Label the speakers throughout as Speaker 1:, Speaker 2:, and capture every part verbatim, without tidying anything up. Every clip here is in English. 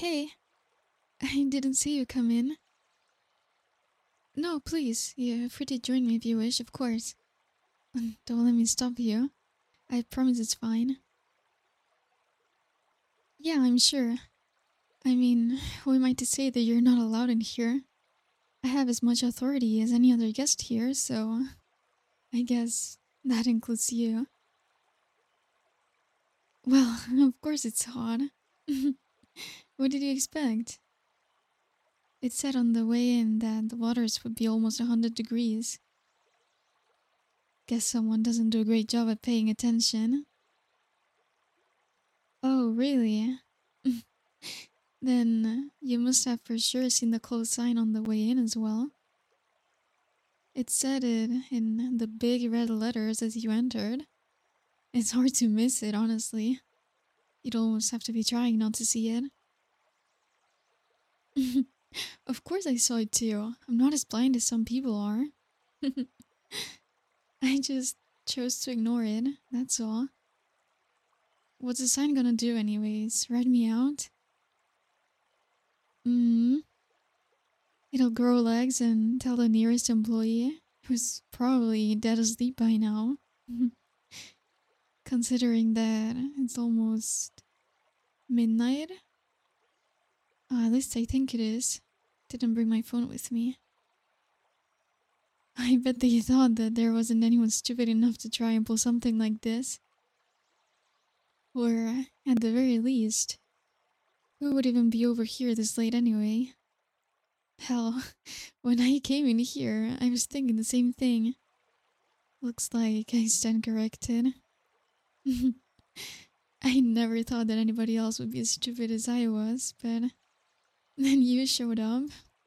Speaker 1: Hey, I didn't see you come in. No, please, you're free to join me if you wish, of course. Don't let me stop you. I promise it's fine. Yeah, I'm sure. I mean, who am I to say that you're not allowed in here? I have as much authority as any other guest here, so I guess that includes you. Well, of course it's hot. What did you expect? It said on the way in that the waters would be almost a hundred degrees. Guess someone doesn't do a great job at paying attention. Oh, really? Then you must have for sure seen the closed sign on the way in as well. It said it in the big red letters as you entered. It's hard to miss it, honestly. You'd almost have to be trying not to see it. Of course I saw it too. I'm not as blind as some people are. I just chose to ignore it, that's all. What's the sign gonna do anyways? Write me out? Hmm. It'll grow legs and tell the nearest employee, who's probably dead asleep by now. Considering that it's almost midnight. Uh, at least I think it is. Didn't bring my phone with me. I bet they thought that there wasn't anyone stupid enough to try and pull something like this. Or, at the very least, who would even be over here this late anyway? Hell, when I came in here, I was thinking the same thing. Looks like I stand corrected. I never thought that anybody else would be as stupid as I was, but then you showed up.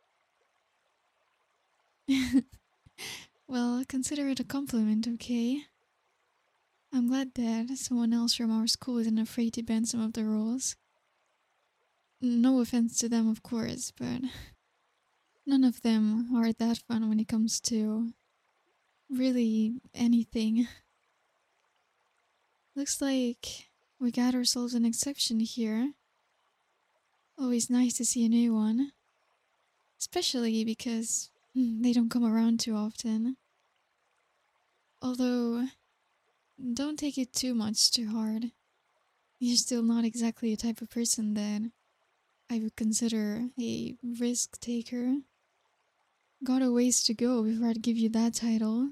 Speaker 1: Well, consider it a compliment, okay? I'm glad that someone else from our school isn't afraid to bend some of the rules. No offense to them, of course, but none of them are that fun when it comes to really anything. Looks like we got ourselves an exception here. Always nice to see a new one. Especially because they don't come around too often. Although, don't take it too much too hard. You're still not exactly the type of person that I would consider a risk taker. Got a ways to go before I'd give you that title.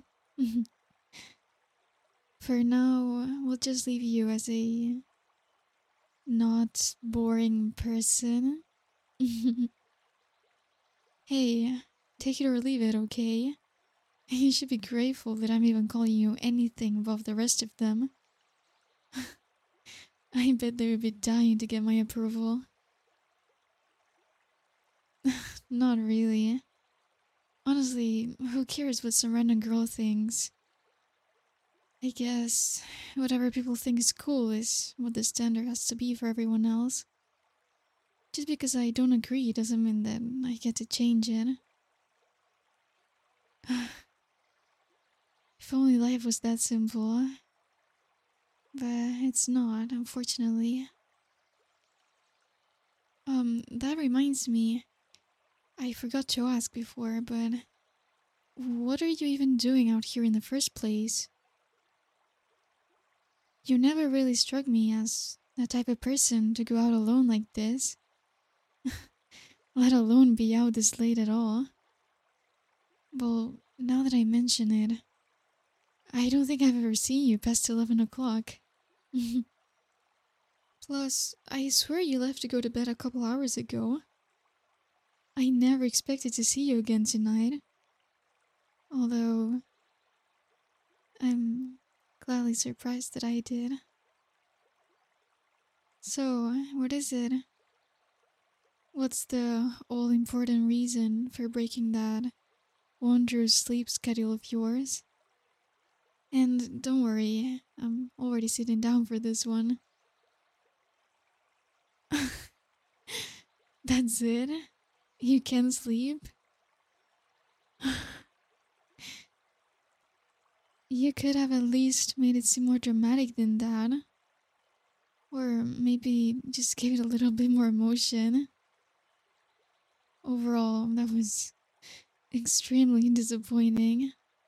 Speaker 1: For now, we'll just leave you as a not boring person. Hey, take it or leave it, okay? You should be grateful that I'm even calling you anything above the rest of them. I bet they would be dying to get my approval. Not really. Honestly, who cares what some random girl thinks? I guess whatever people think is cool is what the standard has to be for everyone else. Just because I don't agree doesn't mean that I get to change it. If only life was that simple. But it's not, unfortunately. Um, that reminds me. I forgot to ask before, but what are you even doing out here in the first place? You never really struck me as the type of person to go out alone like this. Let alone be out this late at all. Well, now that I mention it, I don't think I've ever seen you past eleven o'clock. Plus, I swear you left to go to bed a couple hours ago. I never expected to see you again tonight. Although, I'm gladly surprised that I did. So, what is it? What's the all-important reason for breaking that wondrous sleep schedule of yours? And don't worry, I'm already sitting down for this one. That's it? You can't sleep? You could have at least made it seem more dramatic than that. Or maybe just give it a little bit more emotion. overall, that was extremely disappointing.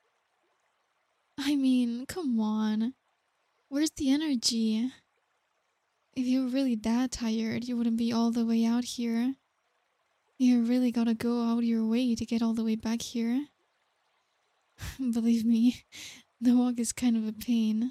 Speaker 1: I mean, come on. Where's the energy? If you were really that tired, you wouldn't be all the way out here. You really gotta go out your way to get all the way back here. Believe me, the walk is kind of a pain.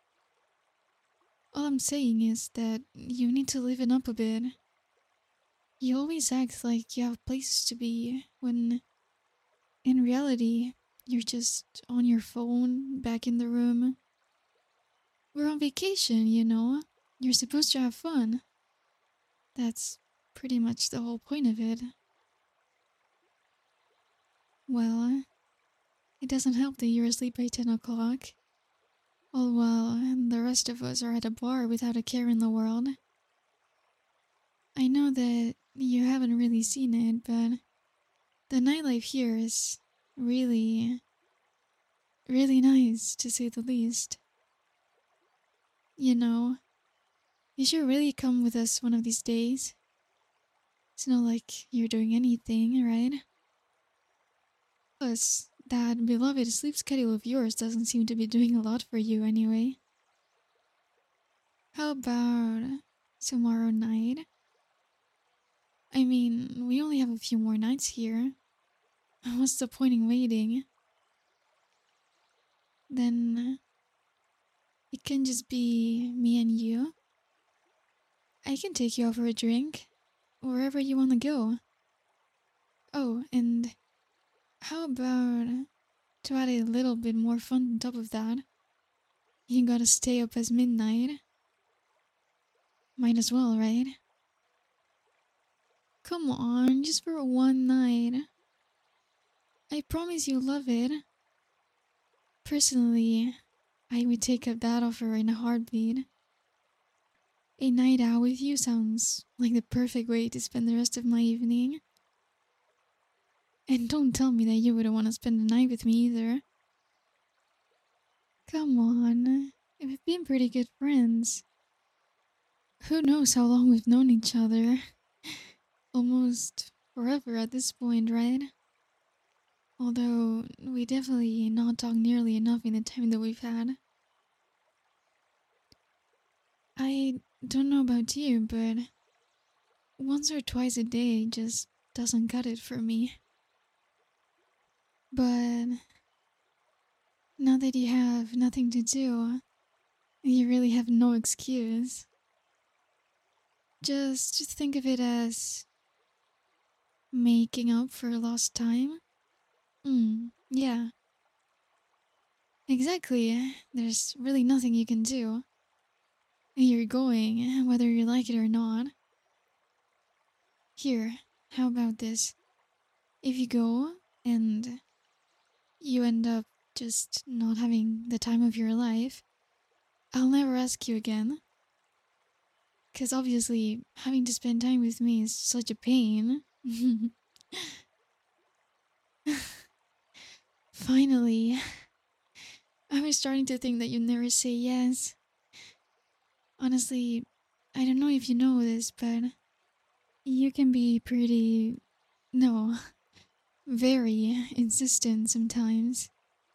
Speaker 1: All I'm saying is that you need to liven up a bit. You always act like you have places to be, when in reality, you're just on your phone, back in the room. We're on vacation, you know? You're supposed to have fun. That's pretty much the whole point of it. Well, it doesn't help that you're asleep by ten o'clock. All while the rest of us are at a bar without a care in the world. I know that you haven't really seen it, but the nightlife here is really, really nice, to say the least. You know, you should really come with us one of these days. It's not like you're doing anything, right? Plus, that beloved sleep schedule of yours doesn't seem to be doing a lot for you anyway. How about tomorrow night? I mean, we only have a few more nights here. What's the point in waiting? Then it can just be me and you. I can take you out for a drink, wherever you want to go. Oh, and how about, to add a little bit more fun on top of that, you gotta stay up past midnight. Might as well, right? Come on, just for one night. I promise you'll love it. Personally, I would take up that offer in a heartbeat. A night out with you sounds like the perfect way to spend the rest of my evening. And don't tell me that you wouldn't want to spend the night with me either. Come on, we've been pretty good friends. Who knows how long we've known each other? Almost forever at this point, right? Although, we definitely not talk nearly enough in the time that we've had. I don't know about you, but once or twice a day just doesn't cut it for me. But now that you have nothing to do, you really have no excuse. Just think of it as making up for lost time. Hmm, yeah. Exactly. There's really nothing you can do. You're going, whether you like it or not. Here, how about this? If you go and you end up just not having the time of your life, I'll never ask you again. Because obviously, having to spend time with me is such a pain. Finally, I was starting to think that you'd never say yes. Honestly, I don't know if you know this, but you can be pretty, no, very insistent sometimes.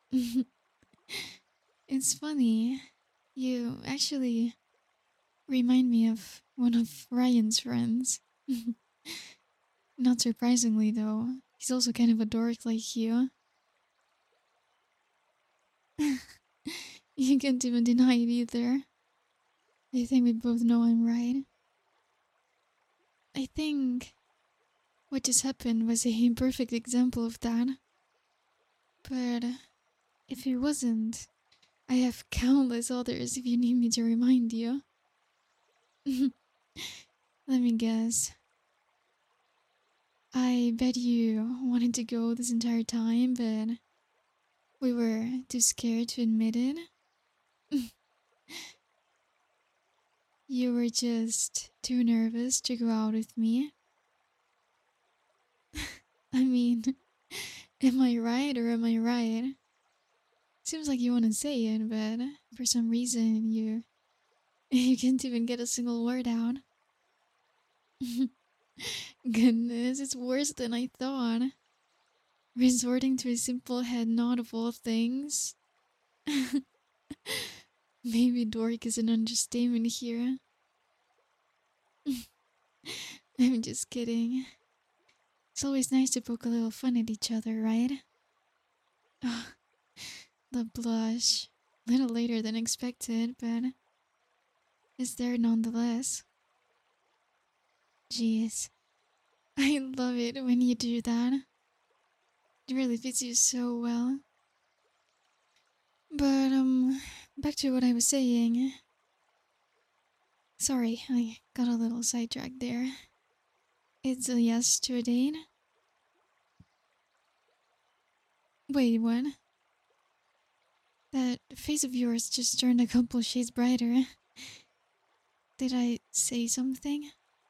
Speaker 1: It's funny, you actually remind me of one of Ryan's friends. Not surprisingly, though, he's also kind of a dork like you. You can't even deny it either. I think we both know I'm right. I think what just happened was a perfect example of that. But if it wasn't, I have countless others if you need me to remind you. Let me guess. I bet you wanted to go this entire time, but we were too scared to admit it. You were just too nervous to go out with me. I mean, am I right or am I right? Seems like you want to say it, but for some reason you you can't even get a single word out. Goodness, it's worse than I thought. Resorting to a simple head nod of all things. Maybe dork is an understatement here. I'm just kidding. It's always nice to poke a little fun at each other, right? Oh, the blush. Little later than expected, but it's there nonetheless. Jeez. I love it when you do that. It really fits you so well. But, um, back to what I was saying. Sorry, I got a little sidetracked there. It's a yes to a date? Wait, what? That face of yours just turned a couple shades brighter. Did I say something?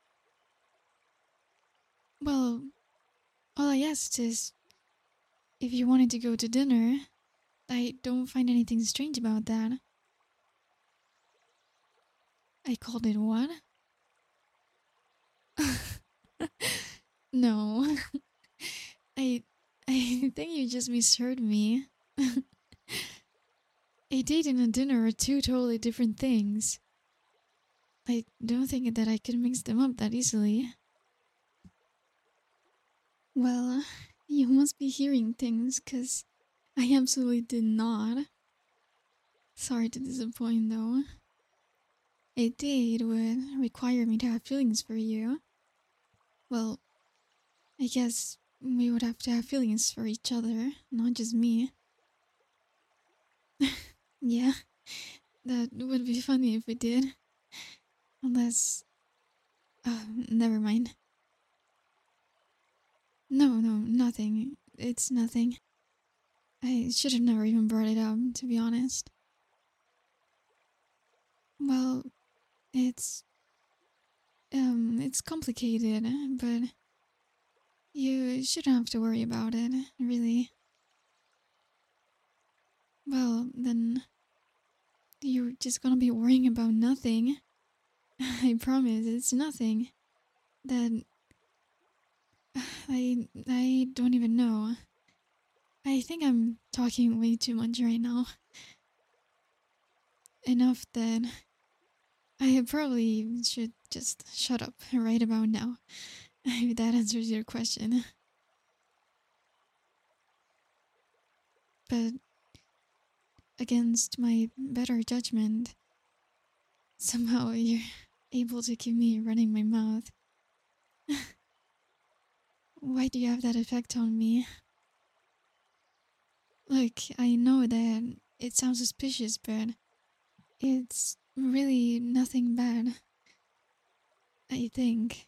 Speaker 1: Well, all I asked is if you wanted to go to dinner. I don't find anything strange about that. I called it what? No. I I think you just misheard me. A date and a dinner are two totally different things. I don't think that I could mix them up that easily. Well, you must be hearing things, cause I absolutely did not. Sorry to disappoint though. A date would require me to have feelings for you. Well, I guess we would have to have feelings for each other, not just me. Yeah, that would be funny if we did. Unless... Oh, never mind. No, no, nothing. It's nothing. I should have never even brought it up, to be honest. Well, it's... Um, it's complicated, but... You shouldn't have to worry about it, really. Well, then... You're just gonna be worrying about nothing. I promise, it's nothing. That... I... I don't even know. I think I'm talking way too much right now. Enough that I probably should just shut up right about now. If that answers your question. But against my better judgment, somehow you're able to keep me running my mouth. Why do you have that effect on me? Look, I know that it sounds suspicious, but it's really nothing bad. I think.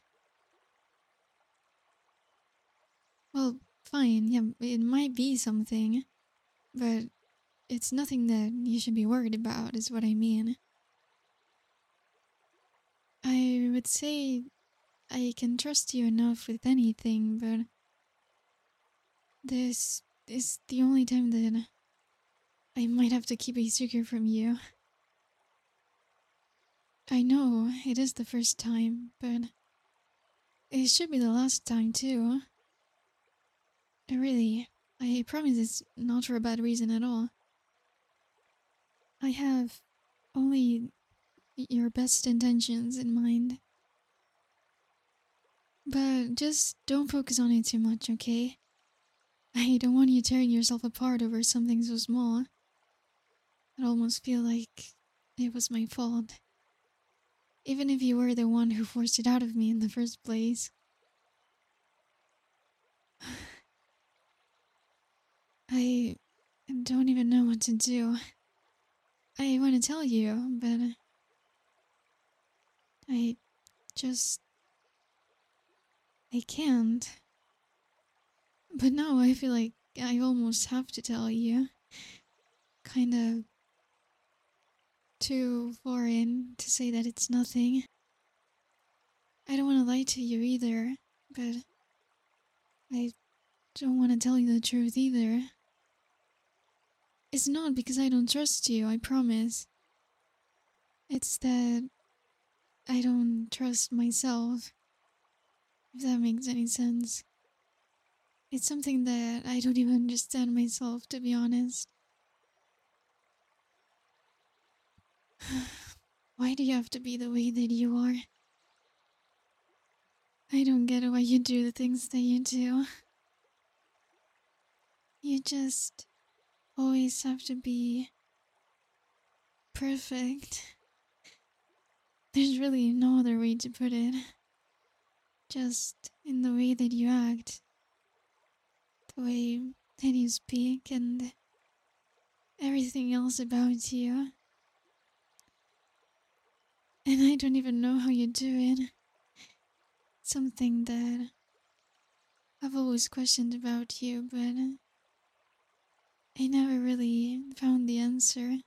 Speaker 1: Well, fine, yeah, it might be something, but it's nothing that you should be worried about, is what I mean. I would say I can trust you enough with anything, but this is the only time that I might have to keep a secret from you. I know it is the first time, but it should be the last time too. Really, I promise it's not for a bad reason at all. I have only your best intentions in mind. But just don't focus on it too much, okay? I don't want you tearing yourself apart over something so small. I almost feel like it was my fault. Even if you were the one who forced it out of me in the first place. I don't even know what to do. I want to tell you, but I just... I can't. But now I feel like I almost have to tell you. Kinda too foreign to say that it's nothing. I don't want to lie to you either, but I don't want to tell you the truth either. It's not because I don't trust you, I promise. It's that I don't trust myself. if that makes any sense. It's something that I don't even understand myself, to be honest. Why do you have to be the way that you are? I don't get why you do the things that you do. You just always have to be perfect. There's really no other way to put it. Just in the way that you act, the way that you speak, and everything else about you. And I don't even know how you do it. Something that I've always questioned about you, but I never really found the answer.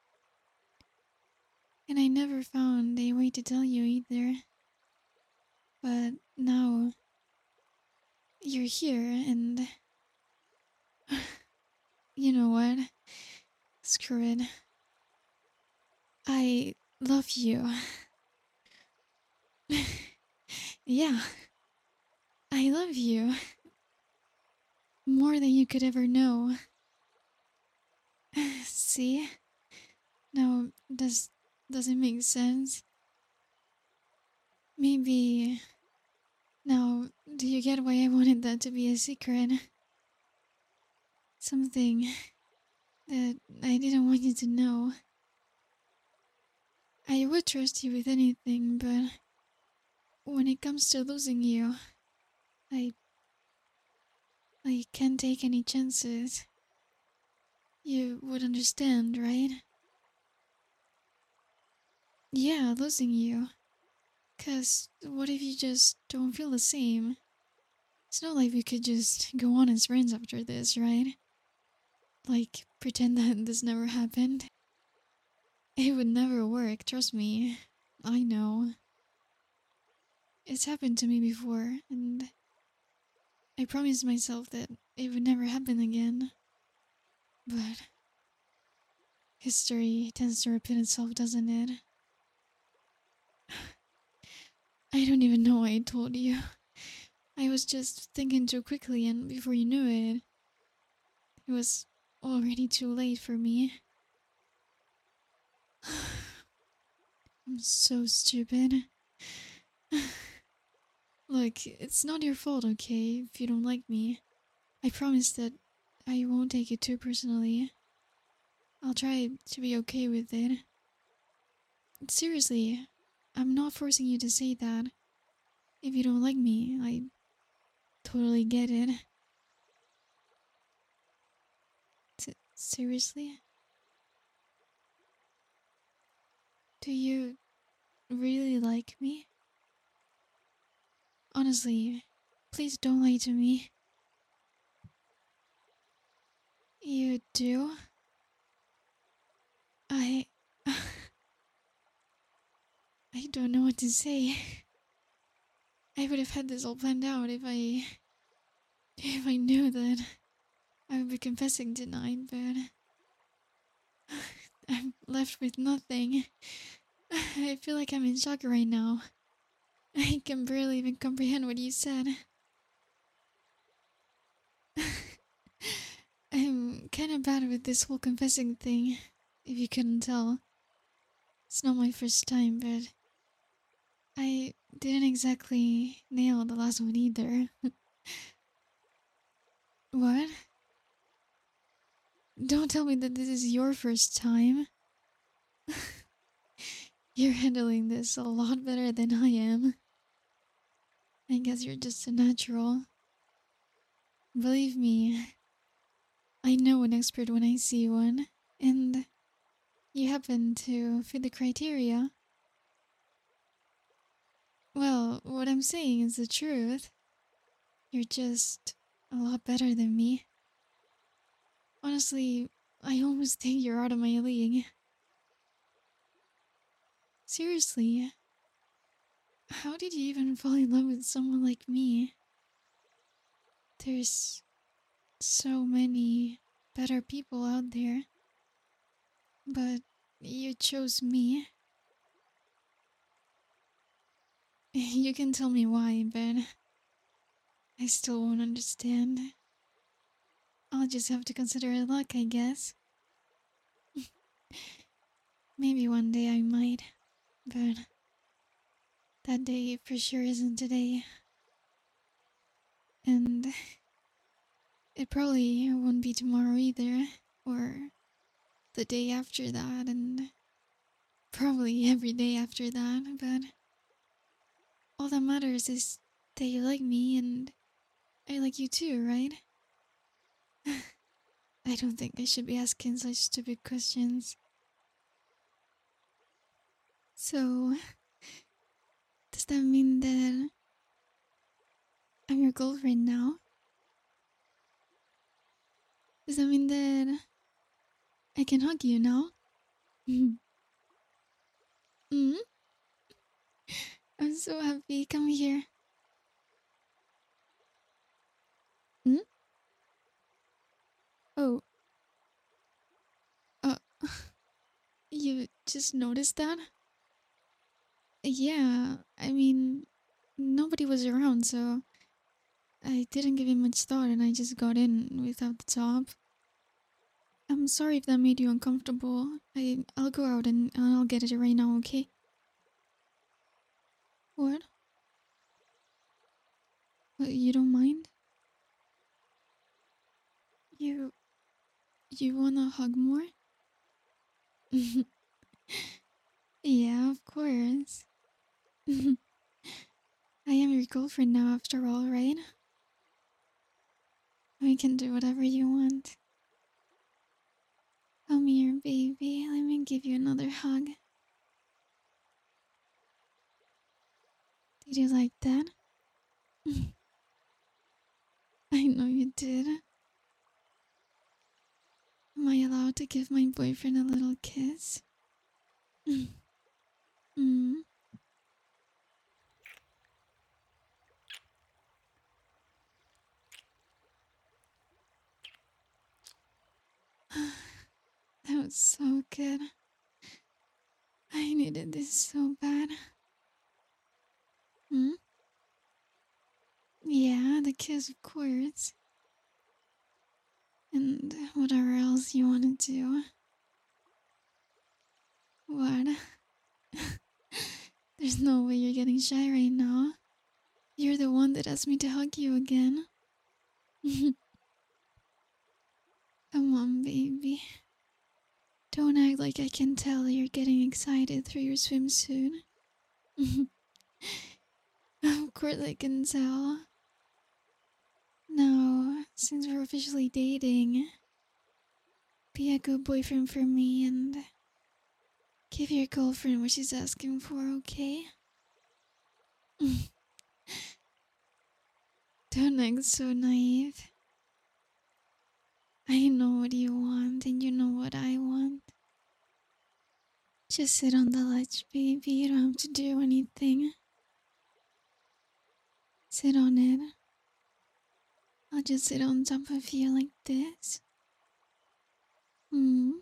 Speaker 1: And I never found a way to tell you either. But now you're here, and you know what? Screw it. I love you. Yeah, I love you. More than you could ever know. See? Now, does, does it make sense? Maybe... Now, do you get why I wanted that to be a secret? Something that I didn't want you to know. I would trust you with anything, but when it comes to losing you, I... I can't take any chances. You would understand, right? Yeah, losing you. 'Cause what if you just don't feel the same? It's not like we could just go on as friends after this, right? Like, pretend that this never happened. It would never work, trust me. I know. It's happened to me before, and I promised myself that it would never happen again. But history tends to repeat itself, doesn't it? I don't even know why I told you. I was just thinking too quickly, and before you knew it, it was already too late for me. I'm so stupid. Look, it's not your fault, okay, if you don't like me. I promise that I won't take it too personally. I'll try to be okay with it. Seriously, I'm not forcing you to say that. If you don't like me, I totally get it. S- seriously? Do you really like me? Honestly, please don't lie to me. You do? I... I don't know what to say. I would have had this all planned out if I... if I knew that I would be confessing tonight, but... I'm left with nothing. I feel like I'm in shock right now. I can barely even comprehend what you said. I'm kinda bad with this whole confessing thing, if you couldn't tell. It's not my first time, but I didn't exactly nail the last one either. What? Don't tell me that this is your first time. You're handling this a lot better than I am. I guess you're just a natural. Believe me, I know an expert when I see one, and you happen to fit the criteria. Well, what I'm saying is the truth. You're just a lot better than me. Honestly, I almost think you're out of my league. Seriously, how did you even fall in love with someone like me? There's so many better people out there, but you chose me. You can tell me why, but I still won't understand. I'll just have to consider it luck, I guess. Maybe one day I might, but that day for sure isn't today. And it probably won't be tomorrow either, or the day after that, and probably every day after that, but all that matters is that you like me and I like you too, right? I don't think I should be asking such stupid questions. So, does that mean that I'm your girlfriend now? Does that mean that I can hug you now? mm I'm so happy. Come here. Hmm? Oh, uh, you just noticed that? Yeah, I mean, nobody was around, so I didn't give it much thought and I just got in without the top. I'm sorry if that made you uncomfortable. I, I'll go out and I'll get it right now, okay? What? Uh, You don't mind? You, you wanna hug more? Yeah, of course. I am your girlfriend now after all, right? We can do whatever you want. Come here, baby. Let me give you another hug. Did you like that? I know you did. Am I allowed to give my boyfriend a little kiss? mm. That was so good. I needed this so bad. Hmm? Yeah, the kiss, of course. And whatever else you want to do. What? There's no way you're getting shy right now. You're the one that asked me to hug you again. Come on, baby. Don't act like I can tell you're getting excited through your swimsuit. Of course I can tell. Now, since we're officially dating, be a good boyfriend for me and give your girlfriend what she's asking for, okay? Don't act so naive. I know what you want and you know what I want. Just sit on the ledge, baby. You don't have to do anything. Sit on it. I'll just sit on top of you like this. Hmm.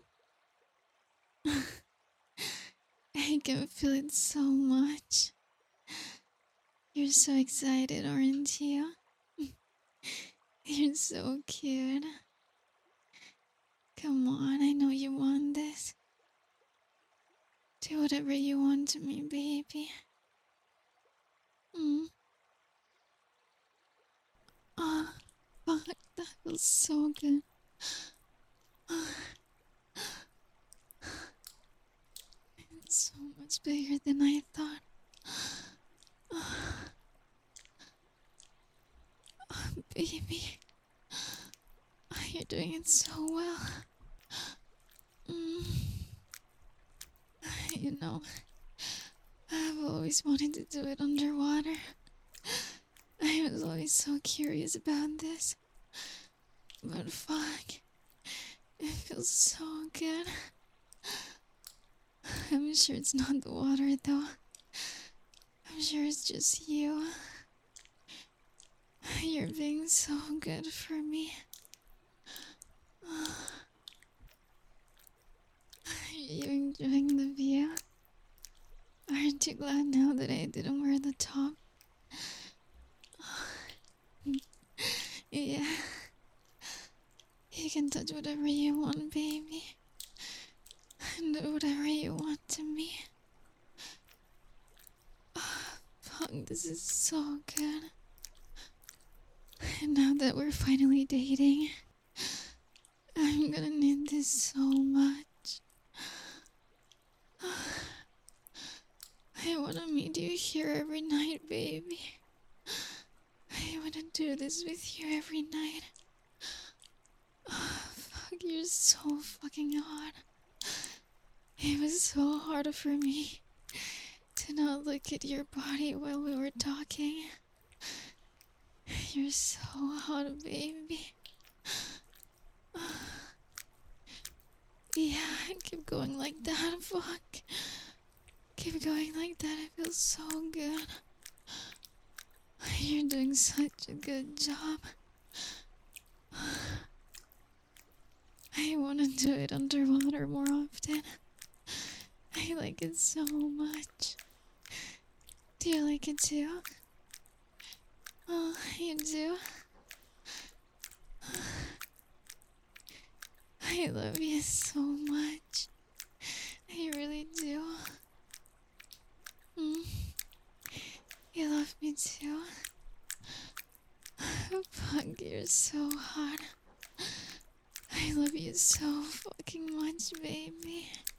Speaker 1: I can feel it so much. You're so excited, aren't you? You're so cute. Come on, I know you want this. Do whatever you want to me, baby. Mm. Ah, oh, fuck, that feels so good. It's so much bigger than I thought. Oh, baby. Oh, you're doing it so well. Mm. You know, I've always wanted to do it underwater. I was always so curious about this. But fuck, it feels so good. I'm sure it's not the water though. I'm sure it's just you. You're being so good for me. Are you enjoying the view? Aren't you glad now that I didn't wear the top? Yeah. You can touch whatever you want, baby. And do whatever you want to me. Oh, fuck, this is so good. And now that we're finally dating, I'm gonna need this so much. I wanna meet you here every night, baby. I wanna do this with you every night. Oh, fuck, you're so fucking hot. It was so hard for me to not look at your body while we were talking. You're so hot, baby. Yeah, keep going like that, fuck. Keep going like that, it feels so good. You're doing such a good job. I want to do it underwater more often. I like it so much. Do you like it too? Oh, you do? I love you so much. I really do. Mm. You love me too? Fuck, you're so hot. I love you so fucking much, baby.